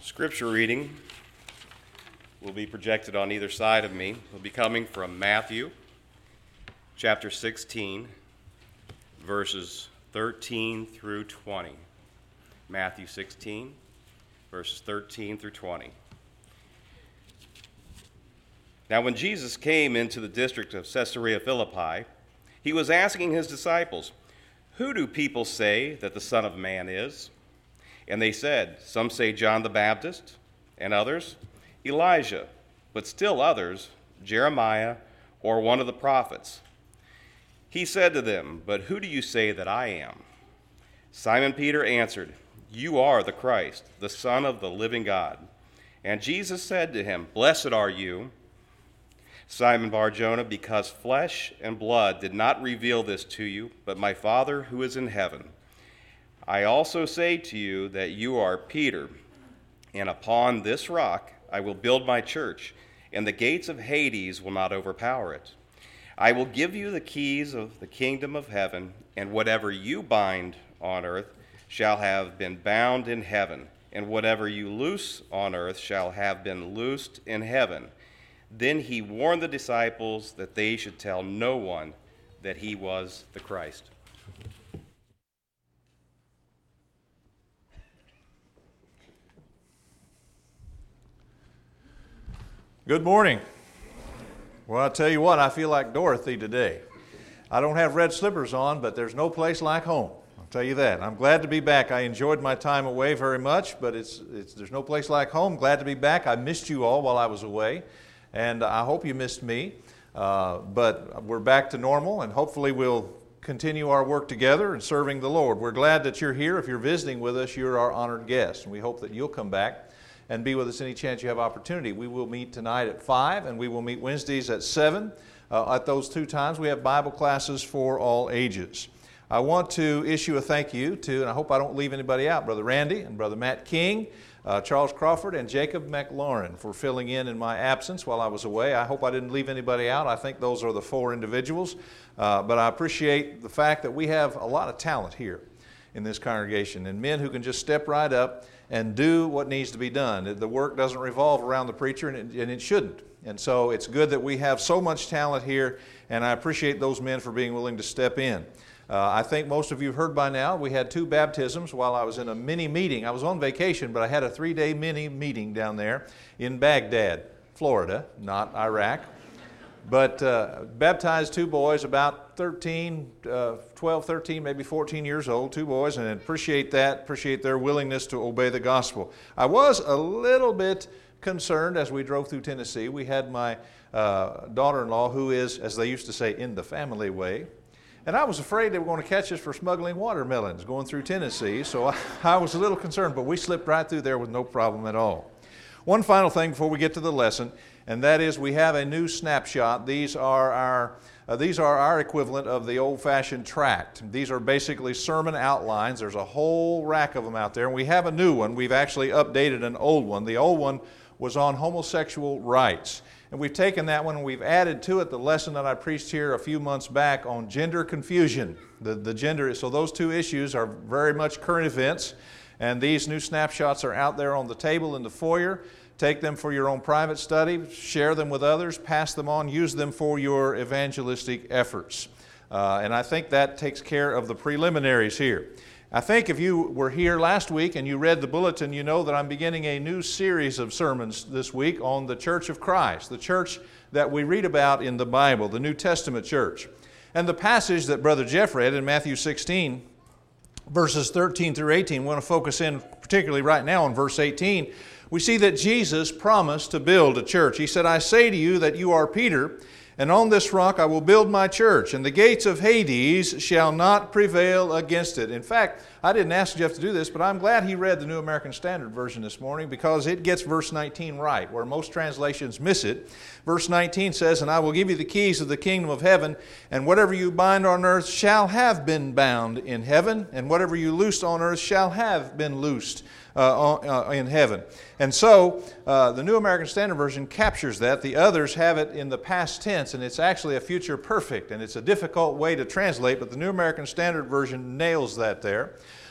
Scripture reading will be projected on either side of me. Will be coming from Matthew chapter 16, verses 13 through 20. Matthew 16, verses 13 through 20. Now when Jesus came into the district of Caesarea Philippi, he was asking his disciples, "Who do people say that the Son of Man is?" And they said, "Some say John the Baptist, and others, Elijah, but still others, Jeremiah or one of the prophets." He said to them, "But who do you say that I am?" Simon Peter answered, "You are the Christ, the Son of the living God." And Jesus said to him, "Blessed are you, Simon Bar-Jonah, because flesh and blood did not reveal this to you, but my Father who is in heaven. I also say to you that you are Peter, and upon this rock I will build my church, and the gates of Hades will not overpower it. I will give you the keys of the kingdom of heaven, and whatever you bind on earth shall have been bound in heaven, and whatever you loose on earth shall have been loosed in heaven." Then he warned the disciples that they should tell no one that he was the Christ. Good morning. Well, I'll tell you what, I feel like Dorothy today. I don't have red slippers on, but there's no place like home. I'll tell you that. I'm glad to be back. I enjoyed my time away very much, but there's no place like home. Glad to be back. I missed you all while I was away, and I hope you missed me. But we're back to normal, and hopefully we'll continue our work together in serving the Lord. We're glad that you're here. If you're visiting with us, you're our honored guest, and we hope that you'll come back and be with us any chance you have opportunity. We will meet tonight at 5, and we will meet Wednesdays at 7. At those two times, we have Bible classes for all ages. I want to issue a thank you to, and I hope I don't leave anybody out, Brother Randy and Brother Matt King, Charles Crawford, and Jacob McLaurin for filling in my absence while I was away. I hope I didn't leave anybody out. I think those are the 4 individuals. But I appreciate the fact that we have a lot of talent here in this congregation, and men who can just step right up and do what needs to be done. The work doesn't revolve around the preacher, and it shouldn't. And so it's good that we have so much talent here, and I appreciate those men for being willing to step in. I think most of you have heard by now, we had 2 baptisms while I was in a mini meeting. I was on vacation, but I had a 3-day mini meeting down there in Baghdad, Florida, not Iraq. But baptized 2 boys, about 12, 13, maybe 14 years old, 2 boys, and appreciate that, appreciate their willingness to obey the gospel. I was a little bit concerned as we drove through Tennessee. We had my daughter-in-law, who is, as they used to say, in the family way. And I was afraid they were going to catch us for smuggling watermelons going through Tennessee, so I was a little concerned, but we slipped right through there with no problem at all. One final thing before we get to the lesson, and that is we have a new snapshot. These are our equivalent of the old-fashioned tract. These are basically sermon outlines. There's a whole rack of them out there, and we have a new one. We've actually updated an old one. The old one was on homosexual rights, and we've taken that one and we've added to it the lesson that I preached here a few months back on gender confusion. The gender, so those 2 issues are very much current events, and these new snapshots are out there on the table in the foyer. Take them for your own private study, share them with others, pass them on, use them for your evangelistic efforts. And I think that takes care of the preliminaries here. I think if you were here last week and you read the bulletin, you know that I'm beginning a new series of sermons this week on the Church of Christ, the church that we read about in the Bible, the New Testament church. And the passage that Brother Jeff read in Matthew 16, verses 13 through 18, we want to focus in particularly right now on verse 18. We see that Jesus promised to build a church. He said, "I say to you that you are Peter, and on this rock I will build my church, and the gates of Hades shall not prevail against it." In fact, I didn't ask Jeff to do this, but I'm glad he read the New American Standard Version this morning because it gets verse 19 right, where most translations miss it. Verse 19 says, "And I will give you the keys of the kingdom of heaven, and whatever you bind on earth shall have been bound in heaven, and whatever you loose on earth shall have been loosed in heaven." And so the New American Standard Version captures that. The others have it in the past tense, and it's actually a future perfect, and it's a difficult way to translate, but the New American Standard Version nails that there.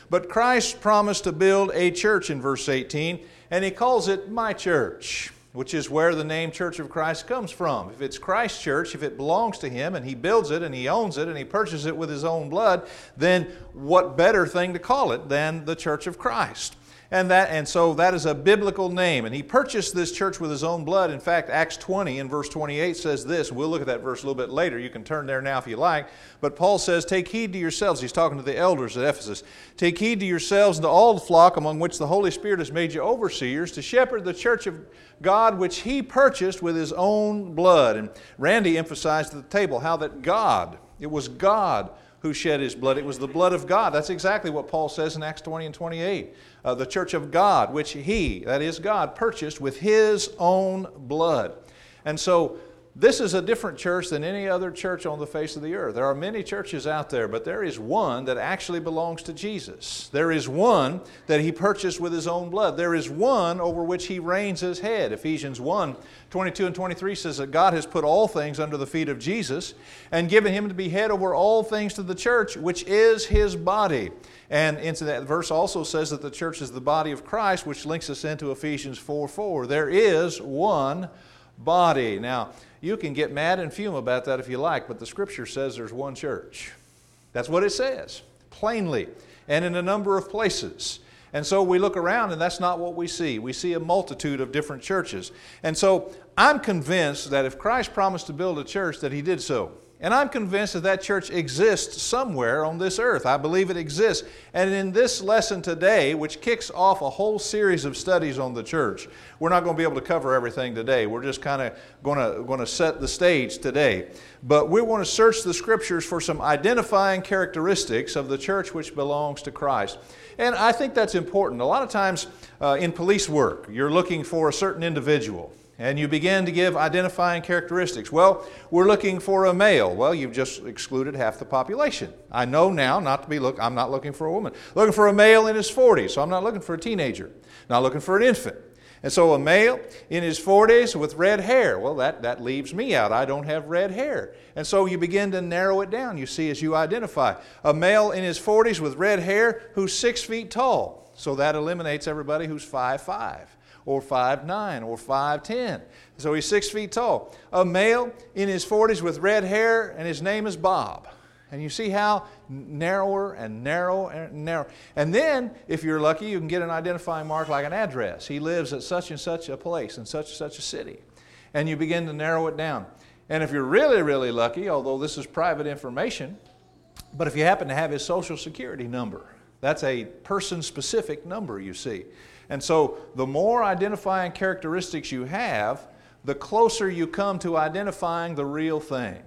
But Christ promised to build a church in verse 18, and He calls it my church, which is where the name Church of Christ comes from. If it's Christ's church, if it belongs to Him and He builds it and He owns it and He purchases it with His own blood, then what better thing to call it than the Church of Christ? And so that is a biblical name. And He purchased this church with His own blood. In fact, Acts 20 in verse 28 says this. We'll look at that verse a little bit later. You can turn there now if you like. But Paul says, take heed to yourselves. He's talking to the elders at Ephesus. Take heed to yourselves and to all the flock among which the Holy Spirit has made you overseers to shepherd the church of God which He purchased with His own blood. And Randy emphasized at the table how that it was God who shed His blood. It was the blood of God. That's exactly what Paul says in Acts 20 and 28. The church of God, which He, that is God, purchased with His own blood. And so this is a different church than any other church on the face of the earth. There are many churches out there, but there is one that actually belongs to Jesus. There is one that He purchased with His own blood. There is one over which He reigns as head. Ephesians 1, 22 and 23 says that God has put all things under the feet of Jesus and given Him to be head over all things to the church, which is His body. And into that verse also says that the church is the body of Christ, which links us into Ephesians 4:4. There is one body. Now, you can get mad and fume about that if you like, but the Scripture says there's one church. That's what it says, plainly, and in a number of places. And so we look around and that's not what we see. We see a multitude of different churches. And so I'm convinced that if Christ promised to build a church, that He did so. And I'm convinced that that church exists somewhere on this earth. I believe it exists. And in this lesson today, which kicks off a whole series of studies on the church, we're not going to be able to cover everything today. We're just kind of going to set the stage today. But we want to search the Scriptures for some identifying characteristics of the church which belongs to Christ. And I think that's important. A lot of times in police work, you're looking for a certain individual. And you begin to give identifying characteristics. Well, we're looking for a male. Well, you've just excluded half the population. I know now not to be I'm not looking for a woman. Looking for a male in his 40s, so I'm not looking for a teenager. Not looking for an infant. And so a male in his 40s with red hair. Well, that leaves me out. I don't have red hair. And so you begin to narrow it down, you see, as you identify. A male in his 40s with red hair who's 6 feet tall. So that eliminates everybody who's 5'5". Or 5'9", or 5'10". So he's 6 feet tall. A male in his 40s with red hair, and his name is Bob. And you see how narrower and narrow and narrow. And then, if you're lucky, you can get an identifying mark like an address. He lives at such and such a place in such and such a city. And you begin to narrow it down. And if you're really, really lucky, although this is private information, but if you happen to have his Social Security number, that's a person-specific number, you see. And so the more identifying characteristics you have, the closer you come to identifying the real thing.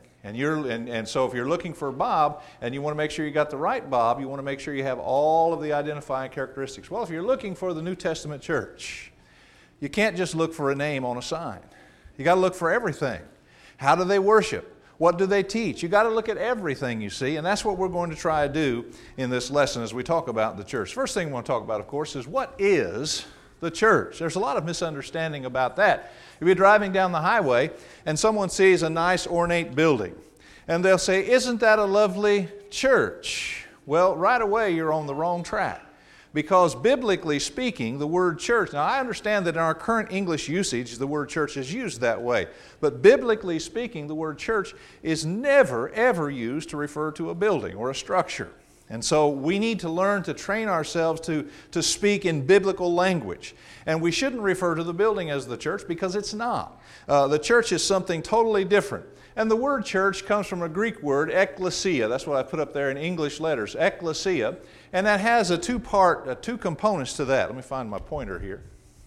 And so if you're looking for Bob and you want to make sure you got the right Bob, you want to make sure you have all of the identifying characteristics. Well, if you're looking for the New Testament church, you can't just look for a name on a sign. You got to look for everything. How do they worship? What do they teach? You got to look at everything, you see, and that's what we're going to try to do in this lesson as we talk about the church. First thing we want to talk about, of course, is what is the church? There's a lot of misunderstanding about that. If you're driving down the highway and someone sees a nice ornate building, and they'll say, "Isn't that a lovely church?" Well, right away you're on the wrong track. Because biblically speaking, the word church, now I understand that in our current English usage, the word church is used that way. But biblically speaking, the word church is never, ever used to refer to a building or a structure. And so we need to learn to train ourselves to speak in biblical language. And we shouldn't refer to the building as the church because it's not. The church is something totally different. And the word church comes from a Greek word, ekklesia. That's what I put up there in English letters, ekklesia. And that has two components to that. Let me find my pointer here.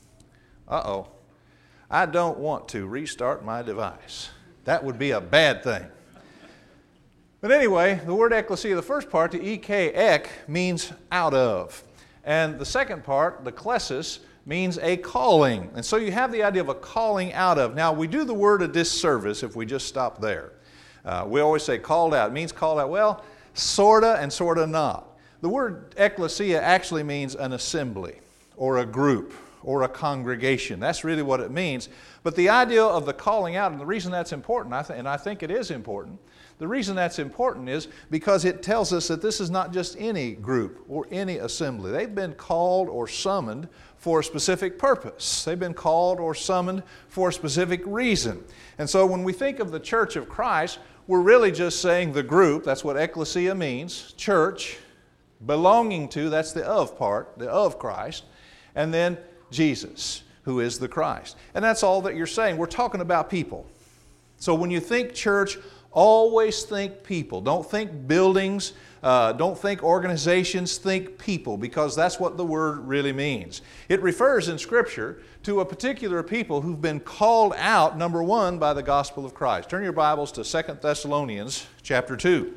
Uh-oh. I don't want to restart my device. That would be a bad thing. But anyway, the word ekklesia, the first part, the ek, means out of. And the second part, the klesis, means a calling. And so you have the idea of a calling out of. Now, we do the word a disservice if we just stop there. We always say called out. It means called out. Well, sorta and sorta not. The word ekklesia actually means an assembly or a group or a congregation. That's really what it means. But the idea of the calling out, and the reason that's important, and I think it is important, the reason that's important is because it tells us that this is not just any group or any assembly. They've been called or summoned for a specific purpose. They've been called or summoned for a specific reason. And so when we think of the church of Christ, we're really just saying the group, that's what ecclesia means, church, belonging to, that's the of part, the of Christ, and then Jesus, who is the Christ. And that's all that you're saying. We're talking about people. So when you think church, always think people. Don't think buildings, don't think organizations, think people, because that's what the word really means. It refers in Scripture to a particular people who've been called out, number one, by the gospel of Christ. Turn your Bibles to 2 Thessalonians chapter 2.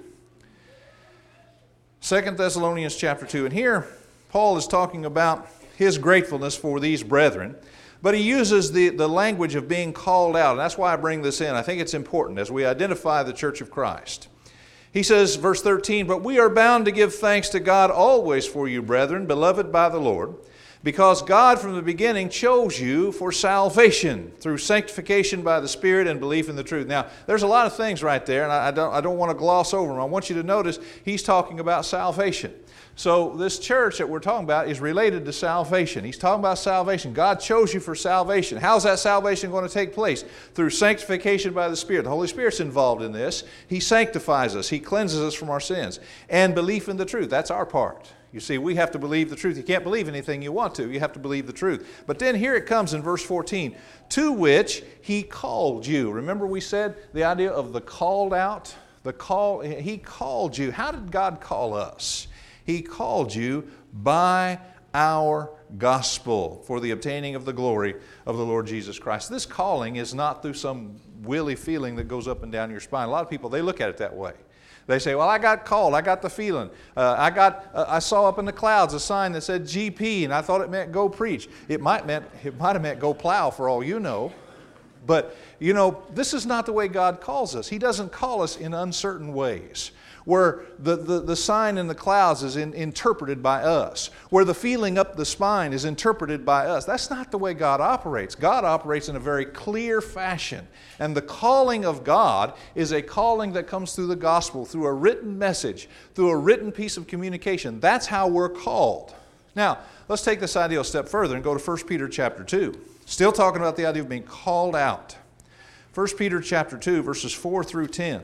2 Thessalonians chapter 2. And here, Paul is talking about his gratefulness for these brethren. But he uses the language of being called out, and that's why I bring this in. I think it's important as we identify the church of Christ. He says, verse 13, "But we are bound to give thanks to God always for you, brethren, beloved by the Lord, because God from the beginning chose you for salvation through sanctification by the Spirit and belief in the truth." Now, there's a lot of things right there, and I don't want to gloss over them. I want you to notice he's talking about salvation. So this church that we're talking about is related to salvation. He's talking about salvation. God chose you for salvation. How's that salvation going to take place? Through sanctification by the Spirit. The Holy Spirit's involved in this. He sanctifies us. He cleanses us from our sins. And belief in the truth. That's our part. You see, we have to believe the truth. You can't believe anything you want to. You have to believe the truth. But then here it comes in verse 14. "To which He called you." Remember we said the idea of the called out? He called you. How did God call us? He called you by our gospel for the obtaining of the glory of the Lord Jesus Christ. This calling is not through some willy feeling that goes up and down your spine. A lot of people, they look at it that way. They say, well, I got called. I got the feeling. I saw up in the clouds a sign that said GP, and I thought it meant go preach. It might have meant go plow for all you know. But, you know, this is not the way God calls us. He doesn't call us in uncertain ways, where the sign in the clouds is interpreted by us, where the feeling up the spine is interpreted by us. That's not the way God operates. God operates in a very clear fashion. And the calling of God is a calling that comes through the gospel, through a written message, through a written piece of communication. That's how we're called. Now, let's take this idea a step further and go to 1 Peter chapter 2. Still talking about the idea of being called out. 1 Peter chapter 2, verses 4 through 10.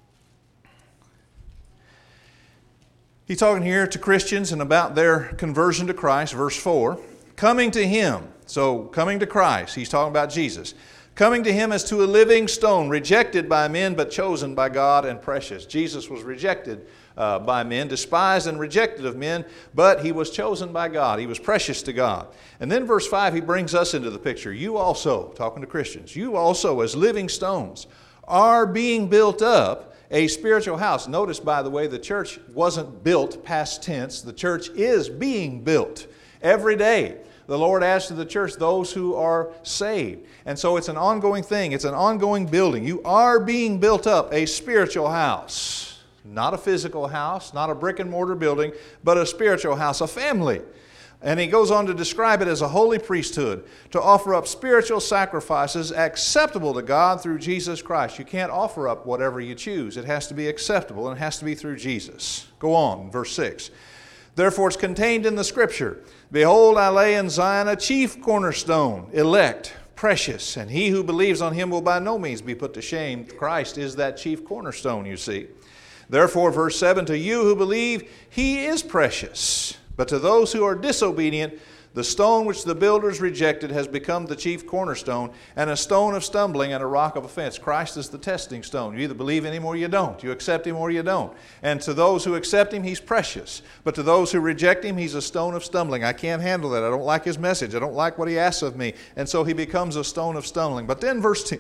He's talking here to Christians and about their conversion to Christ, verse 4. Coming to Him, so coming to Christ, he's talking about Jesus. Coming to Him as to a living stone, rejected by men, but chosen by God and precious. Jesus was rejected by men, despised and rejected of men, but He was chosen by God. He was precious to God. And then verse 5, he brings us into the picture. You also, talking to Christians, you also as living stones are being built up a spiritual house. Notice, by the way, the church wasn't built past tense. The church is being built every day. The Lord adds to the church those who are saved. And so it's an ongoing thing. It's an ongoing building. You are being built up a spiritual house. Not a physical house, not a brick and mortar building, but a spiritual house, a family. And he goes on to describe it as a holy priesthood, to offer up spiritual sacrifices acceptable to God through Jesus Christ. You can't offer up whatever you choose. It has to be acceptable, and it has to be through Jesus. Go on, verse 6. Therefore it's contained in the Scripture, "Behold, I lay in Zion a chief cornerstone, elect, precious, and he who believes on Him will by no means be put to shame." Christ is that chief cornerstone, you see. Therefore, verse 7, "To you who believe, He is precious. But to those who are disobedient, the stone which the builders rejected has become the chief cornerstone, and a stone of stumbling and a rock of offense." Christ is the testing stone. You either believe in Him or you don't. You accept Him or you don't. And to those who accept Him, He's precious. But to those who reject Him, He's a stone of stumbling. I can't handle that. I don't like His message. I don't like what He asks of me. And so He becomes a stone of stumbling. But then verse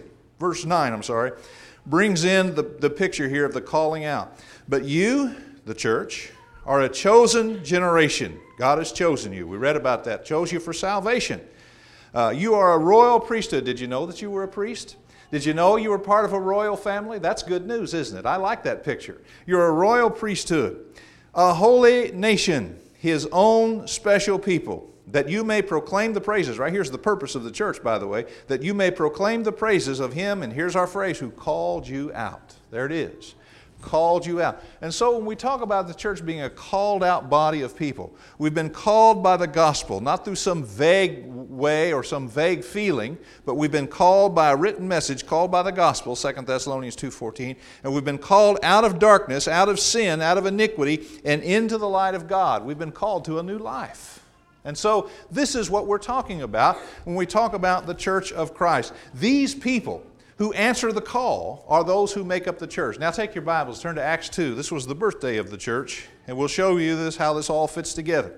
9, brings in the picture here of the calling out. "But you," the church, "are a chosen generation." God has chosen you. We read about that. Chose you for salvation. You are a royal priesthood. Did you know that you were a priest? Did you know you were part of a royal family? That's good news, isn't it? I like that picture. You're a royal priesthood. A holy nation. His own special people. that you may proclaim the praises. Right here's the purpose of the church, by the way, that you may proclaim the praises of Him, and here's our phrase, who called you out. There it is. Called you out. And so when we talk about the church being a called out body of people, we've been called by the gospel, not through some vague way or some vague feeling, but we've been called by a written message, called by the gospel, 2 Thessalonians 2:14, and we've been called out of darkness, out of sin, out of iniquity, and into the light of God. We've been called to a new life. And so this is what we're talking about when we talk about the church of Christ. These people who answer the call are those who make up the church. Now take your Bibles, turn to Acts 2. This was the birthday of the church, and we'll show you how this all fits together.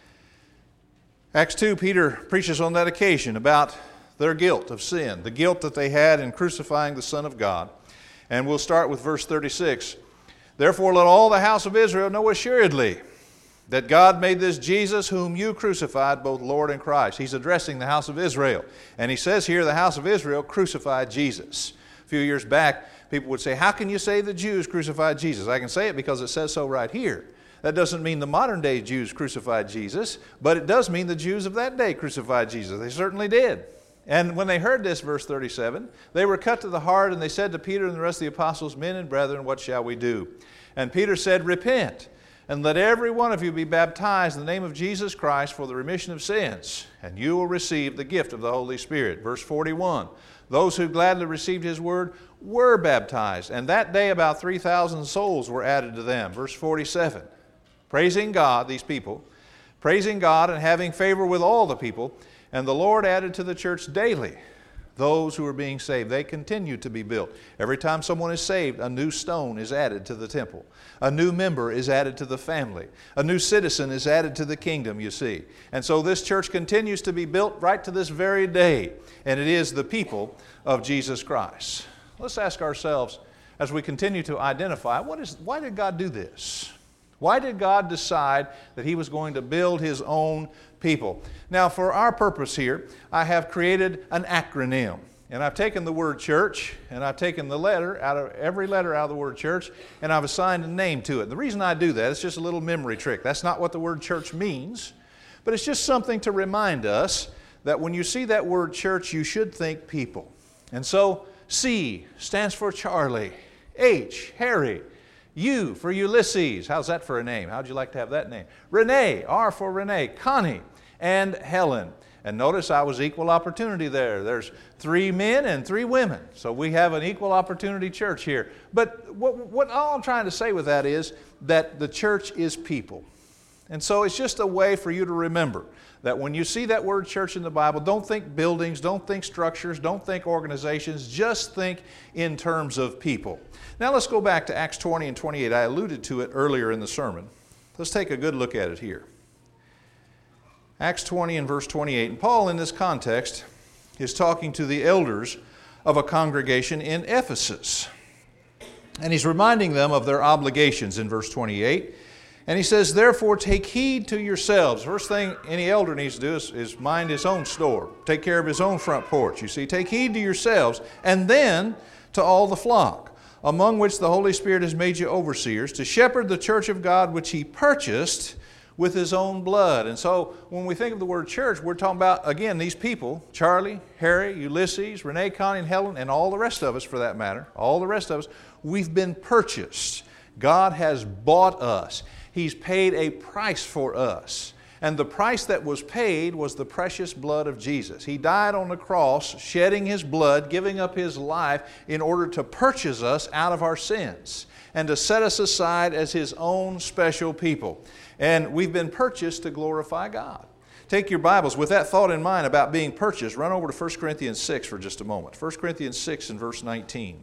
Acts 2, Peter preaches on that occasion about their guilt of sin, the guilt that they had in crucifying the Son of God. And we'll start with verse 36. Therefore let all the house of Israel know assuredly that God made this Jesus whom you crucified, both Lord and Christ. He's addressing the house of Israel. And he says here, the house of Israel crucified Jesus. A few years back, people would say, how can you say the Jews crucified Jesus? I can say it because it says so right here. That doesn't mean the modern day Jews crucified Jesus, but it does mean the Jews of that day crucified Jesus. They certainly did. And when they heard this, verse 37, they were cut to the heart, and they said to Peter and the rest of the apostles, men and brethren, what shall we do? And Peter said, repent, and let every one of you be baptized in the name of Jesus Christ for the remission of sins, and you will receive the gift of the Holy Spirit. Verse 41, those who gladly received His word were baptized, and that day about 3,000 souls were added to them. Verse 47, praising God, these people, praising God and having favor with all the people, and the Lord added to the church daily those who are being saved. They continue to be built. Every time someone is saved, a new stone is added to the temple. A new member is added to the family. A new citizen is added to the kingdom, you see. And so this church continues to be built right to this very day. And it is the people of Jesus Christ. Let's ask ourselves, as we continue to identify, why did God do this? Why did God decide that He was going to build His own people? Now, for our purpose here, I have created an acronym. And I've taken the word church, and I've taken every letter out of the word church, and I've assigned a name to it. The reason I do that, it's just a little memory trick. That's not what the word church means, but it's just something to remind us that when you see that word church, you should think people. And so, C stands for Charlie, H, Harry, U for Ulysses. How's that for a name? How'd you like to have that name? Renee, R for Renee, Connie, and Helen. And notice I was equal opportunity there. There's 3 men and 3 women. So we have an equal opportunity church here. But what all I'm trying to say with that is that the church is people. And so it's just a way for you to remember that when you see that word church in the Bible, don't think buildings, don't think structures, don't think organizations, just think in terms of people. Now let's go back to Acts 20 and 28. I alluded to it earlier in the sermon. Let's take a good look at it here. Acts 20 and verse 28. And Paul, in this context, is talking to the elders of a congregation in Ephesus. And he's reminding them of their obligations in verse 28. And he says, therefore take heed to yourselves. First thing any elder needs to do is mind his own store. Take care of his own front porch. You see, take heed to yourselves, and then to all the flock, among which the Holy Spirit has made you overseers, to shepherd the church of God which He purchased with His own blood. And so when we think of the word church, we're talking about, again, these people, Charlie, Harry, Ulysses, Renee, Connie, and Helen, and all the rest of us for that matter, all the rest of us, we've been purchased. God has bought us. He's paid a price for us. And the price that was paid was the precious blood of Jesus. He died on the cross, shedding His blood, giving up His life in order to purchase us out of our sins and to set us aside as His own special people. And we've been purchased to glorify God. Take your Bibles with that thought in mind about being purchased. Run over to 1 Corinthians 6 for just a moment. 1 Corinthians 6 and verse 19.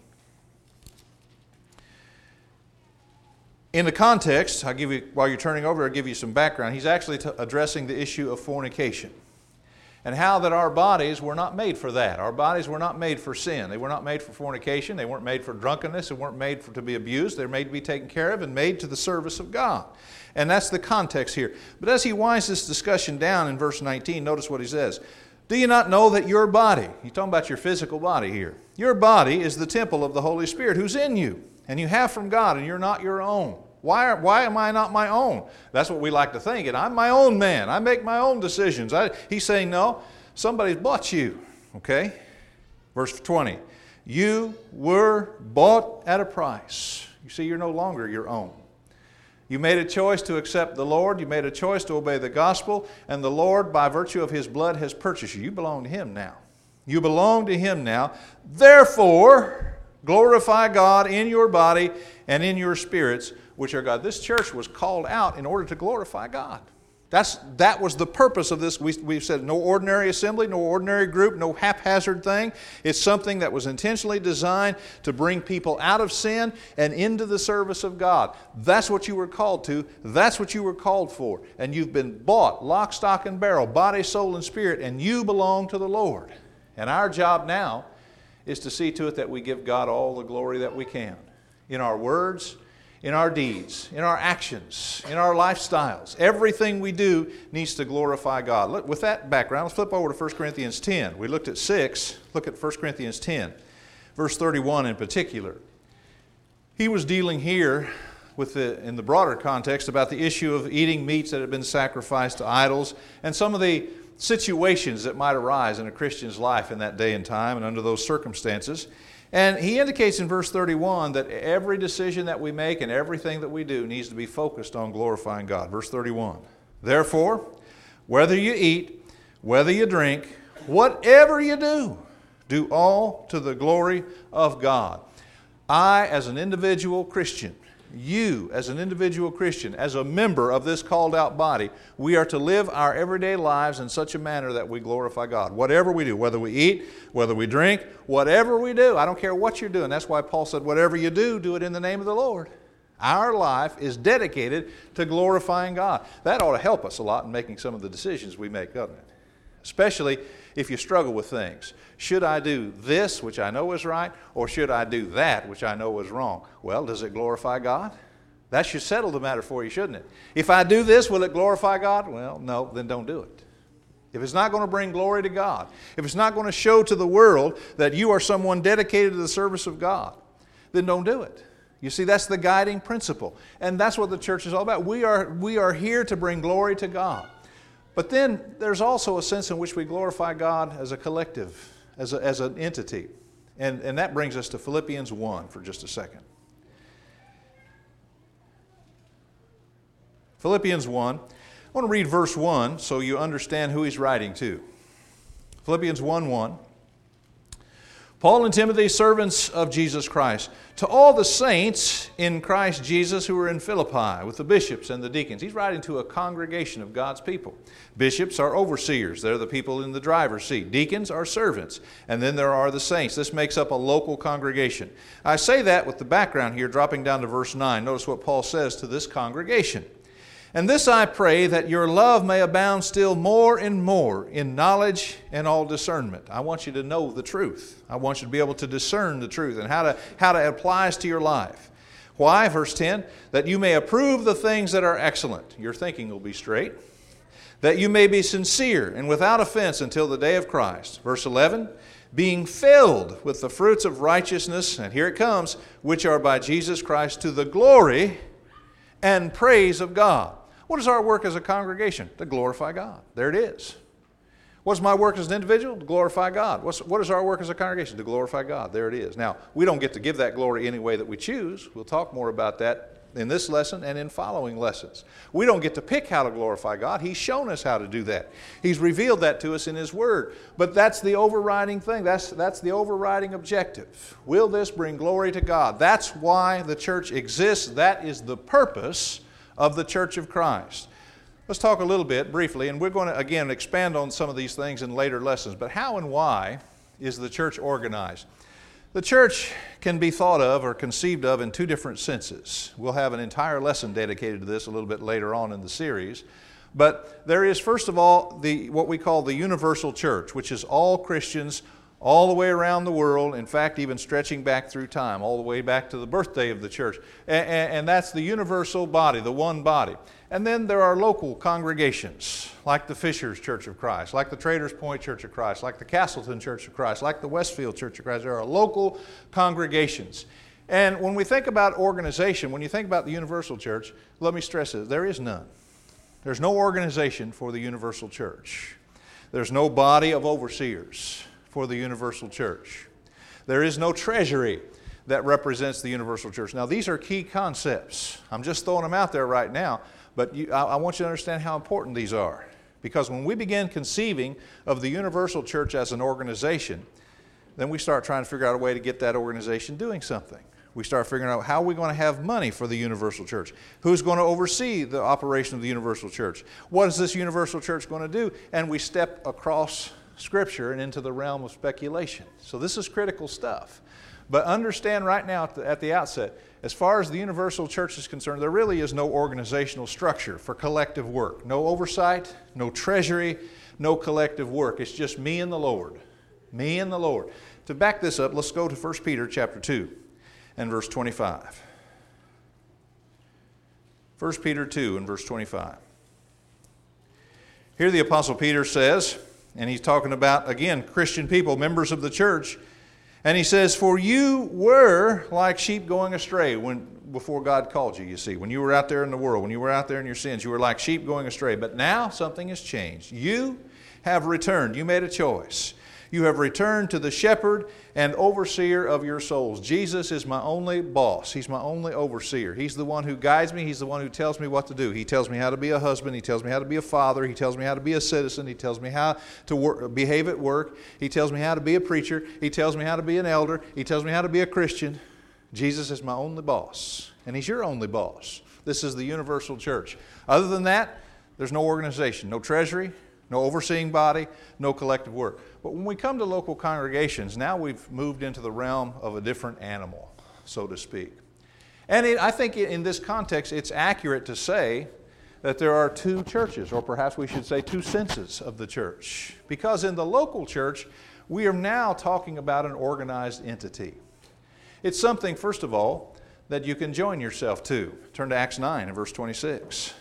In the context, I'll give you, while you're turning over, I'll give you some background. He's actually addressing the issue of fornication and how that our bodies were not made for that. Our bodies were not made for sin. They were not made for fornication. They weren't made for drunkenness. They weren't made to be abused. They're made to be taken care of and made to the service of God. And that's the context here. But as he winds this discussion down in verse 19, notice what he says. Do you not know that your body, he's talking about your physical body here, your body is the temple of the Holy Spirit who's in you, and you have from God, and you're not your own. Why am I not my own? That's what we like to think. And I'm my own man. I make my own decisions. He's saying, no, somebody's bought you. Okay? Verse 20. You were bought at a price. You see, you're no longer your own. You made a choice to accept the Lord. You made a choice to obey the gospel. And the Lord, by virtue of His blood, has purchased you. You belong to Him now. You belong to Him now. Therefore, glorify God in your body and in your spirits, which are God. This church was called out in order to glorify God. That was the purpose of this. We've said no ordinary assembly, no ordinary group, no haphazard thing. It's something that was intentionally designed to bring people out of sin and into the service of God. That's what you were called to. That's what you were called for. And you've been bought, lock, stock, and barrel, body, soul, and spirit, and you belong to the Lord. And our job now is to see to it that we give God all the glory that we can in our words, in our deeds, in our actions, in our lifestyles. Everything we do needs to glorify God. Look, with that background, let's flip over to 1 Corinthians 10. We looked at 6. Look at 1 Corinthians 10, verse 31 in particular. He was dealing here in the broader context about the issue of eating meats that had been sacrificed to idols and some of the situations that might arise in a Christian's life in that day and time and under those circumstances. And he indicates in verse 31 that every decision that we make and everything that we do needs to be focused on glorifying God. Verse 31, therefore, whether you eat, whether you drink, whatever you do, do all to the glory of God. I, as an individual Christian, you, as an individual Christian, as a member of this called out body, we are to live our everyday lives in such a manner that we glorify God. Whatever we do, whether we eat, whether we drink, whatever we do, I don't care what you're doing. That's why Paul said, whatever you do, do it in the name of the Lord. Our life is dedicated to glorifying God. That ought to help us a lot in making some of the decisions we make, doesn't it? Especially if you struggle with things. Should I do this, which I know is right, or should I do that, which I know is wrong? Well, does it glorify God? That should settle the matter for you, shouldn't it? If I do this, will it glorify God? Well, no, then don't do it. If it's not going to bring glory to God, if it's not going to show to the world that you are someone dedicated to the service of God, then don't do it. You see, that's the guiding principle. And that's what the church is all about. We are here to bring glory to God. But then there's also a sense in which we glorify God as a collective, as an entity. And that brings us to Philippians 1 for just a second. Philippians 1. I want to read verse 1 so you understand who he's writing to. Philippians 1:1. Paul and Timothy, servants of Jesus Christ, to all the saints in Christ Jesus who are in Philippi, with the bishops and the deacons. He's writing to a congregation of God's people. Bishops are overseers. They're the people in the driver's seat. Deacons are servants. And then there are the saints. This makes up a local congregation. I say that with the background here, dropping down to verse 9. Notice what Paul says to this congregation. And this I pray, that your love may abound still more and more in knowledge and all discernment. I want you to know the truth. I want you to be able to discern the truth and how it applies to your life. Why? Verse 10, that you may approve the things that are excellent. Your thinking will be straight. That you may be sincere and without offense until the day of Christ. Verse 11, being filled with the fruits of righteousness, and here it comes, which are by Jesus Christ to the glory and praise of God. What is our work as a congregation? To glorify God. There it is. What's my work as an individual? To glorify God. What is our work as a congregation? To glorify God. There it is. Now, we don't get to give that glory any way that we choose. We'll talk more about that in this lesson and in following lessons. We don't get to pick how to glorify God. He's shown us how to do that. He's revealed that to us in His Word. But that's the overriding thing. That's the overriding objective. Will this bring glory to God? That's why the church exists. That is the purpose of the Church of Christ. Let's talk a little bit briefly, and we're going to, again, expand on some of these things in later lessons. But how and why is the church organized? The church can be thought of or conceived of in two different senses. We'll have an entire lesson dedicated to this a little bit later on in the series. But there is, first of all, what we call the universal church, which is all Christians all the way around the world, in fact, even stretching back through time, all the way back to the birthday of the church. And that's the universal body, the one body. And then there are local congregations, like the Fishers Church of Christ, like the Traders Point Church of Christ, like the Castleton Church of Christ, like the Westfield Church of Christ. There are local congregations. And when we think about organization, when you think about the universal church, let me stress this, there is none. There's no organization for the universal church. There's no body of overseers for the universal church. There is no treasury that represents the universal church. Now, these are key concepts. I'm just throwing them out there right now, but I want you to understand how important these are. Because when we begin conceiving of the universal church as an organization, then we start trying to figure out a way to get that organization doing something. We start figuring out how we're going to have money for the universal church. Who's going to oversee the operation of the universal church? What is this universal church going to do? And we step across Scripture and into the realm of speculation. So this is critical stuff. But understand right now at the outset, as far as the universal church is concerned, there really is no organizational structure for collective work. No oversight, no treasury, no collective work. It's just me and the Lord. Me and the Lord. To back this up, let's go to 1 Peter chapter 2 and verse 25. 1 Peter 2 and verse 25. Here the Apostle Peter says, and he's talking about, again, Christian people, members of the church, and he says, for you were like sheep going astray before God called you, you see. When you were out there in the world, when you were out there in your sins, you were like sheep going astray. But now something has changed. You have returned. You made a choice. You have returned to the shepherd and overseer of your souls. Jesus is my only boss. He's my only overseer. He's the one who guides me. He's the one who tells me what to do. He tells me how to be a husband. He tells me how to be a father. He tells me how to be a citizen. He tells me how to behave at work. He tells me how to be a preacher. He tells me how to be an elder. He tells me how to be a Christian. Jesus is my only boss, and He's your only boss. This is the universal church. Other than that, there's no organization, no treasury, no overseeing body, no collective work. But when we come to local congregations, now we've moved into the realm of a different animal, so to speak. And I think in this context, it's accurate to say that there are two churches, or perhaps we should say two senses of the church. Because in the local church, we are now talking about an organized entity. It's something, first of all, that you can join yourself to. Turn to Acts 9 and verse 26.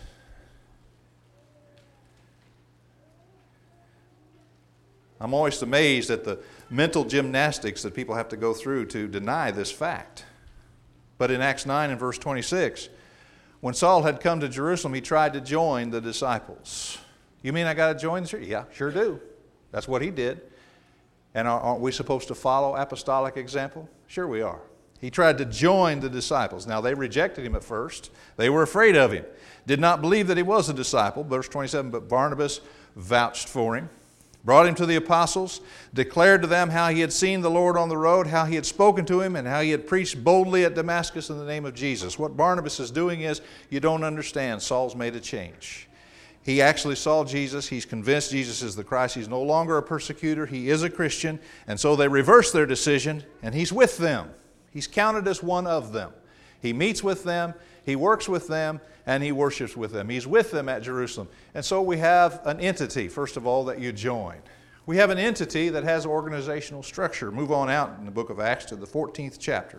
I'm always amazed at the mental gymnastics that people have to go through to deny this fact. But in Acts 9 and verse 26, when Saul had come to Jerusalem, he tried to join the disciples. You mean I got to join the church? Yeah, sure do. That's what he did. And aren't we supposed to follow apostolic example? Sure we are. He tried to join the disciples. Now they rejected him at first. They were afraid of him. Did not believe that he was a disciple. Verse 27, but Barnabas vouched for him. Brought him to the apostles, declared to them how he had seen the Lord on the road, how he had spoken to him, and how he had preached boldly at Damascus in the name of Jesus. What Barnabas is doing is, you don't understand, Saul's made a change. He actually saw Jesus. He's convinced Jesus is the Christ. He's no longer a persecutor. He is a Christian. And so they reverse their decision, and he's with them. He's counted as one of them. He meets with them, he works with them, and he worships with them. He's with them at Jerusalem. And so we have an entity, first of all, that you join. We have an entity that has organizational structure. Move on out in the book of Acts to the 14th chapter.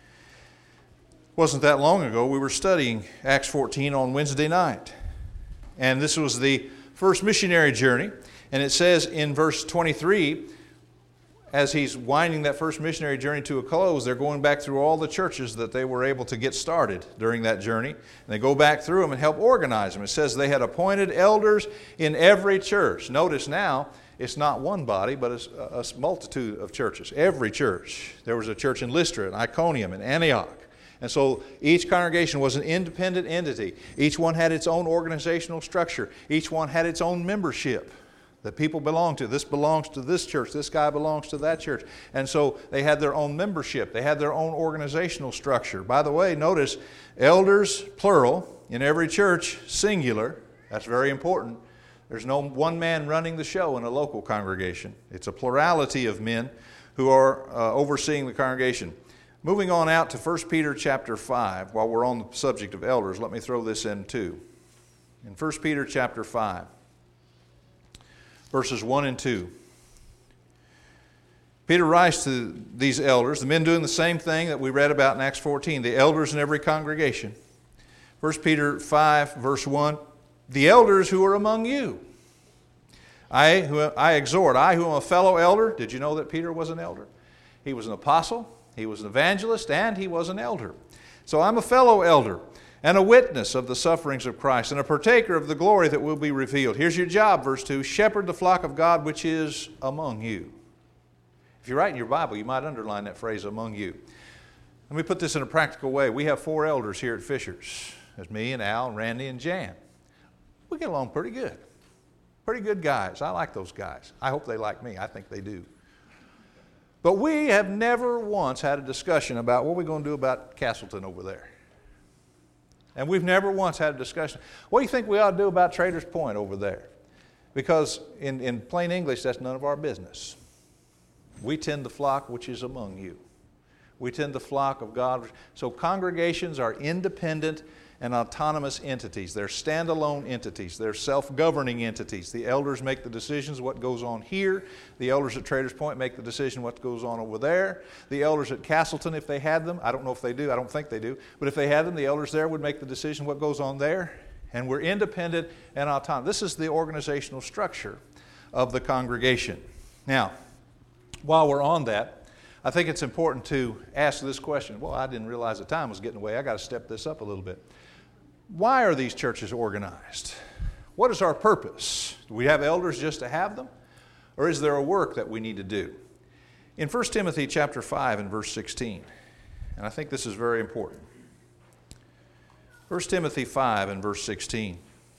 It wasn't that long ago we were studying Acts 14 on Wednesday night. And this was the first missionary journey. And it says in verse 23, as he's winding that first missionary journey to a close, they're going back through all the churches that they were able to get started during that journey. And they go back through them and help organize them. It says they had appointed elders in every church. Notice now, it's not one body, but it's a multitude of churches. Every church. There was a church in Lystra, and Iconium, and Antioch. And so each congregation was an independent entity. Each one had its own organizational structure. Each one had its own membership that people belong to. This belongs to this church. This guy belongs to that church. And so they had their own membership. They had their own organizational structure. By the way, notice elders, plural, in every church, singular. That's very important. There's no one man running the show in a local congregation. It's a plurality of men who are overseeing the congregation. Moving on out to 1 Peter chapter 5, while we're on the subject of elders, let me throw this in too. In 1 Peter chapter 5, verses 1 and 2. Peter writes to these elders, the men doing the same thing that we read about in Acts 14, the elders in every congregation. 1 Peter 5, verse 1, the elders who are among you. I exhort, I who am a fellow elder. Did you know that Peter was an elder? He was an apostle. He was an evangelist, and he was an elder. So I'm a fellow elder and a witness of the sufferings of Christ and a partaker of the glory that will be revealed. Here's your job, verse 2, shepherd the flock of God which is among you. If you write in your Bible, you might underline that phrase, among you. Let me put this in a practical way. We have 4 elders here at Fisher's. There's me and Al and Randy and Jan. We get along pretty good. Pretty good guys. I like those guys. I hope they like me. I think they do. But we have never once had a discussion about what we're going to do about Castleton over there. And we've never once had a discussion. What do you think we ought to do about Traders Point over there? Because in plain English, that's none of our business. We tend the flock which is among you. We tend the flock of God. So congregations are independent and autonomous entities. They're standalone entities. They're self-governing entities. The elders make the decisions what goes on here. The elders at Traders Point make the decision what goes on over there. The elders at Castleton, if they had them, I don't know if they do, I don't think they do, but if they had them, the elders there would make the decision what goes on there. And we're independent and autonomous. This is the organizational structure of the congregation. Now, while we're on that, I think it's important to ask this question. Well, I didn't realize the time was getting away. I got to step this up a little bit. Why are these churches organized? What is our purpose? Do we have elders just to have them? Or is there a work that we need to do? In 1 Timothy chapter 5 and verse 16, and I think this is very important. 1 Timothy 5 and verse 16.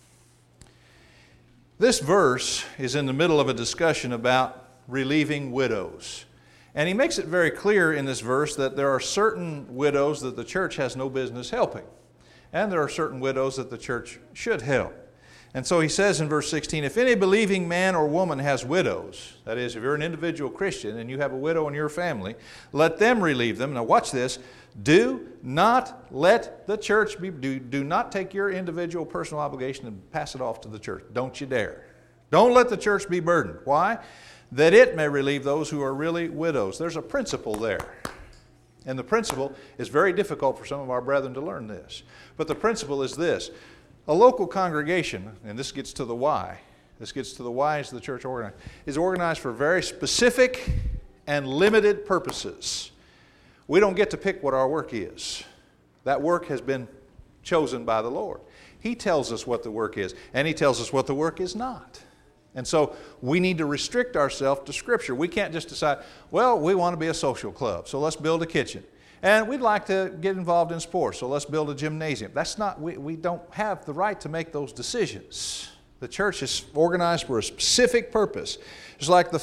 This verse is in the middle of a discussion about relieving widows. And he makes it very clear in this verse that there are certain widows that the church has no business helping. And there are certain widows that the church should help. And so he says in verse 16, if any believing man or woman has widows, that is, if you're an individual Christian and you have a widow in your family, let them relieve them. Now watch this. Do not let the church do not take your individual personal obligation and pass it off to the church. Don't you dare. Don't let the church be burdened. Why? That it may relieve those who are really widows. There's a principle there. And the principle is very difficult for some of our brethren to learn this. But the principle is this. A local congregation, and this gets to the why. This gets to the why is the church organized. Is organized for very specific and limited purposes. We don't get to pick what our work is. That work has been chosen by the Lord. He tells us what the work is, and He tells us what the work is not. And so we need to restrict ourselves to Scripture. We can't just decide, well, we want to be a social club, so let's build a kitchen. And we'd like to get involved in sports, so let's build a gymnasium. That's not, we don't have the right to make those decisions. The church is organized for a specific purpose. Just like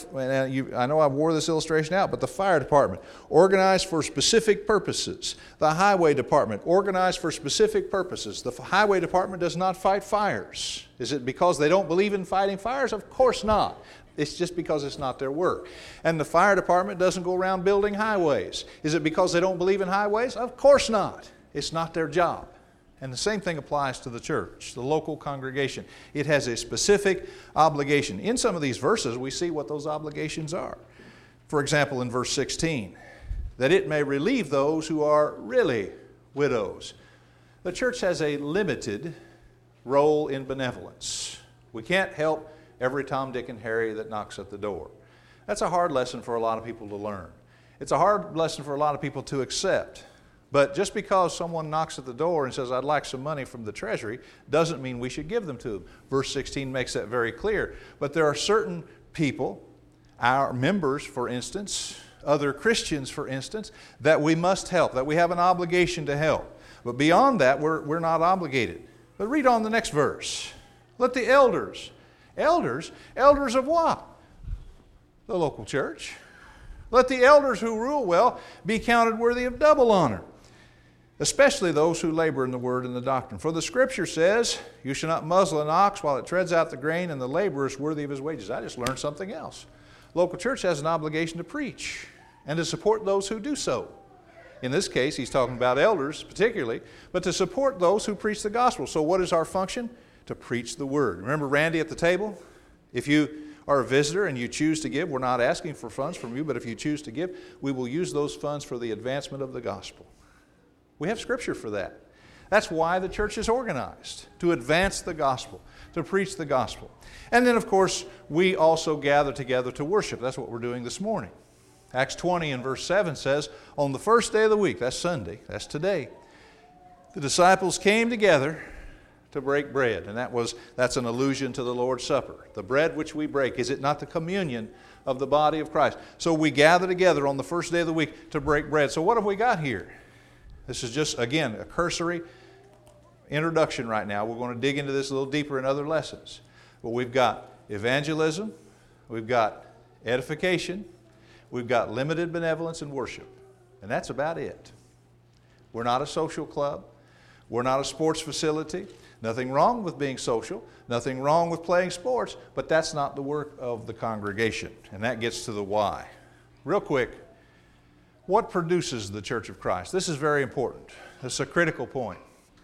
I know I wore this illustration out, but the fire department, organized for specific purposes. The highway department, organized for specific purposes. The highway department does not fight fires. Is it because they don't believe in fighting fires? Of course not. It's just because it's not their work. And the fire department doesn't go around building highways. Is it because they don't believe in highways? Of course not. It's not their job. And the same thing applies to the church, the local congregation. It has a specific obligation. In some of these verses, we see what those obligations are. For example, in verse 16, that it may relieve those who are really widows. The church has a limited role in benevolence. We can't help every Tom, Dick, and Harry that knocks at the door. That's a hard lesson for a lot of people to learn. It's a hard lesson for a lot of people to accept. But just because someone knocks at the door and says, I'd like some money from the treasury, doesn't mean we should give them to them. Verse 16 makes that very clear. But there are certain people, our members, for instance, other Christians, for instance, that we must help, that we have an obligation to help. But beyond that, we're not obligated. But read on the next verse. Let the elders of what? The local church. Let the elders who rule well be counted worthy of double honor, especially those who labor in the word and the doctrine. For the Scripture says, you shall not muzzle an ox while it treads out the grain, and the laborer is worthy of his wages. I just learned something else. Local church has an obligation to preach and to support those who do so. In this case, he's talking about elders particularly, but to support those who preach the gospel. So what is our function? To preach the word. Remember Randy at the table? If you are a visitor and you choose to give, we're not asking for funds from you, but if you choose to give, we will use those funds for the advancement of the gospel. We have Scripture for that. That's why the church is organized, to advance the gospel, to preach the gospel. And then, of course, we also gather together to worship. That's what we're doing this morning. Acts 20 and verse 7 says, on the first day of the week, that's Sunday, that's today, the disciples came together to break bread. And that's an allusion to the Lord's Supper. The bread which we break, is it not the communion of the body of Christ? So we gather together on the first day of the week to break bread. So what have we got here? This is just, again, a cursory introduction right now. We're going to dig into this a little deeper in other lessons. But we've got evangelism, we've got edification, we've got limited benevolence and worship. And that's about it. We're not a social club. We're not a sports facility. Nothing wrong with being social. Nothing wrong with playing sports. But that's not the work of the congregation. And that gets to the why. Real quick, what produces the Church of Christ? This is very important. This is a critical point.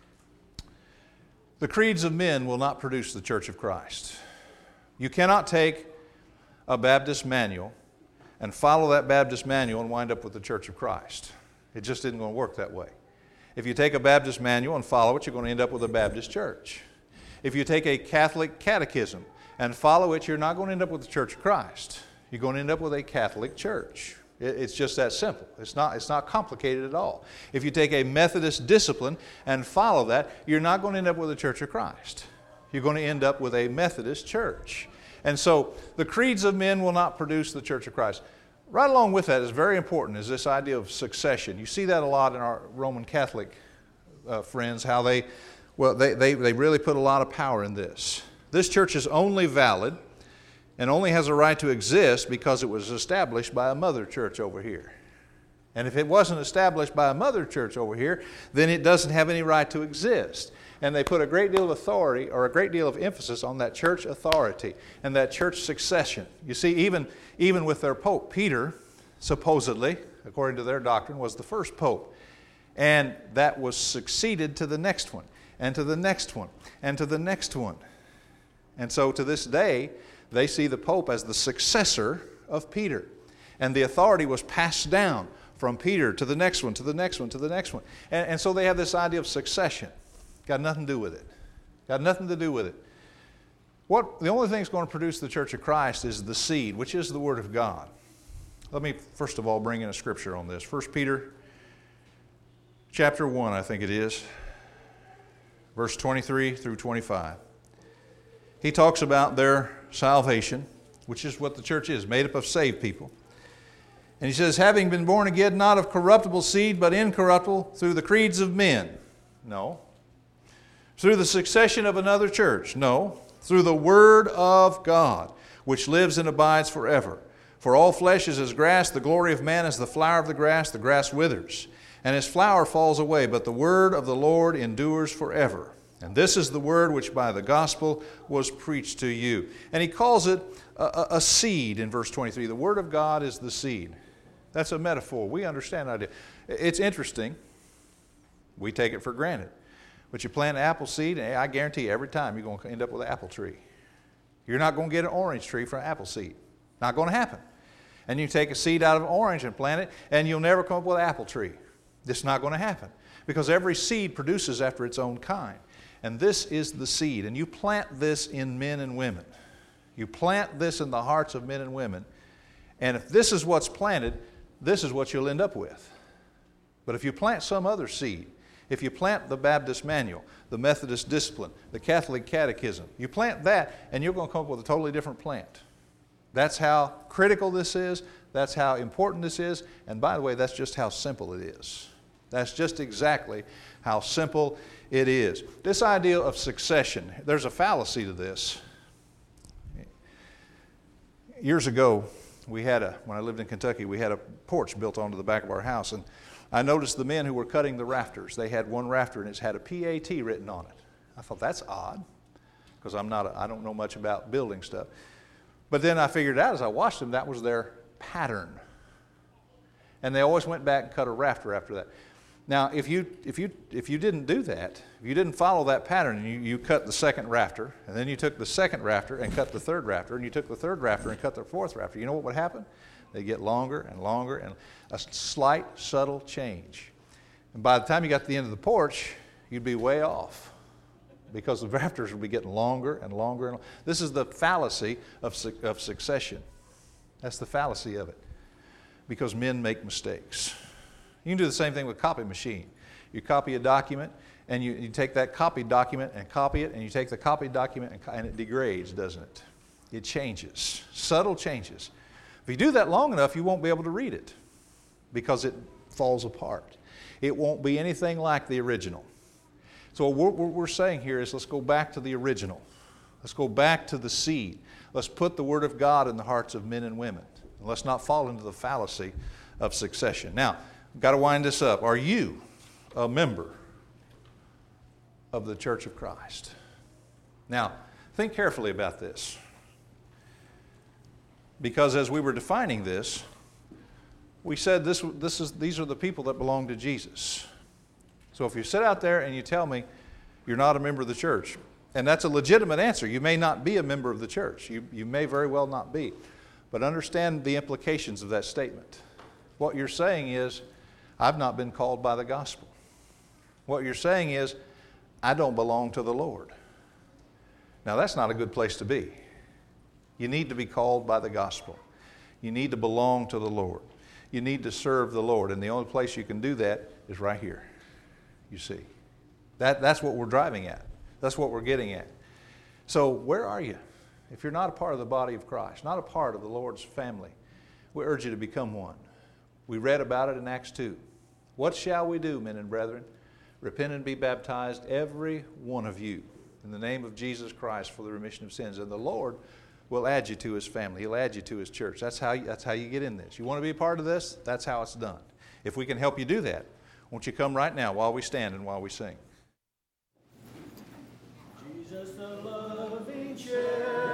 The creeds of men will not produce the Church of Christ. You cannot take a Baptist manual and follow that Baptist manual and wind up with the Church of Christ. It just isn't going to work that way. If you take a Baptist manual and follow it, you're going to end up with a Baptist church. If you take a Catholic catechism and follow it, you're not going to end up with the Church of Christ. You're going to end up with a Catholic church. It's just that simple. It's not complicated at all. If you take a Methodist discipline and follow that, you're not going to end up with the Church of Christ. You're going to end up with a Methodist church. And so the creeds of men will not produce the Church of Christ. Right along with that is very important is this idea of succession. You see that a lot in our Roman Catholic friends, how they really put a lot of power in this. This church is only valid and only has a right to exist because it was established by a mother church over here. And if it wasn't established by a mother church over here, then it doesn't have any right to exist. And they put a great deal of authority or a great deal of emphasis on that church authority and that church succession. You see, even with their pope, Peter, supposedly, according to their doctrine, was the first pope. And that was succeeded to the next one, and to the next one, and to the next one. And so to this day, they see the pope as the successor of Peter. And the authority was passed down from Peter to the next one, to the next one, to the next one. And so they have this idea of succession. Got nothing to do with it. Got nothing to do with it. The only thing that's going to produce the Church of Christ is the seed, which is the Word of God. Let me first of all bring in a scripture on this. 1 Peter chapter 1, I think it is, verse 23 through 25. He talks about their salvation, which is what the church is, made up of saved people. And he says, having been born again, not of corruptible seed, but incorruptible, through the creeds of men. No. Through the succession of another church? No. Through the Word of God, which lives and abides forever. For all flesh is as grass, the glory of man is the flower of the grass withers, and his flower falls away, but the word of the Lord endures forever. And this is the word which by the gospel was preached to you. And he calls it a seed in verse 23. The Word of God is the seed. That's a metaphor. We understand that idea. It's interesting. We take it for granted. But you plant an apple seed, and I guarantee you every time you're going to end up with an apple tree. You're not going to get an orange tree from an apple seed. Not going to happen. And you take a seed out of an orange and plant it, and you'll never come up with an apple tree. It's not going to happen. Because every seed produces after its own kind. And this is the seed. And you plant this in men and women. You plant this in the hearts of men and women. And if this is what's planted, this is what you'll end up with. But if you plant some other seed, if you plant the Baptist manual, the Methodist discipline, the Catholic catechism, you plant that and you're going to come up with a totally different plant. That's how critical this is. That's how important this is. And by the way, that's just how simple it is. That's just exactly how simple it is. This idea of succession, there's a fallacy to this. Years ago, when I lived in Kentucky, we had a porch built onto the back of our house, and I noticed the men who were cutting the rafters. They had one rafter and it had a PAT written on it. I thought, that's odd, because I don't know much about building stuff. But then I figured out as I watched them, that was their pattern. And they always went back and cut a rafter after that. Now, if you didn't do that, if you didn't follow that pattern, and you cut the second rafter, and then you took the second rafter and cut the third rafter, and you took the third rafter and cut the fourth rafter, you know what would happen? They get longer and longer, and a slight, subtle change. And by the time you got to the end of the porch, you'd be way off, because the rafters would be getting longer and longer and longer. This is the fallacy of succession. That's the fallacy of it. because men make mistakes. You can do the same thing with copy machine. You copy a document, and you take that copied document and copy it, and you take the copied document and it degrades, doesn't it? It changes, subtle changes. If you do that long enough, you won't be able to read it because it falls apart. It won't be anything like the original. So what we're saying here is let's go back to the original. Let's go back to the seed. Let's put the Word of God in the hearts of men and women. And let's not fall into the fallacy of succession. Now, I've got to wind this up. Are you a member of the Church of Christ? Now, think carefully about this. Because as we were defining this, we said these are the people that belong to Jesus. So if you sit out there and you tell me you're not a member of the church, and that's a legitimate answer. You may not be a member of the church. You may very well not be. But understand the implications of that statement. What you're saying is, I've not been called by the gospel. What you're saying is, I don't belong to the Lord. Now that's not a good place to be. You need to be called by the gospel. You need to belong to the Lord. You need to serve the Lord. And the only place you can do that is right here. You see. That's what we're driving at. That's what we're getting at. So where are you? If you're not a part of the body of Christ, not a part of the Lord's family, we urge you to become one. We read about it in Acts 2. What shall we do, men and brethren? Repent and be baptized, every one of you, in the name of Jesus Christ for the remission of sins. And the Lord will add you to His family. He'll add you to His church. That's how you get in this. You want to be a part of this? That's how it's done. If we can help you do that, won't you come right now while we stand and while we sing? Jesus, the loving shepherd.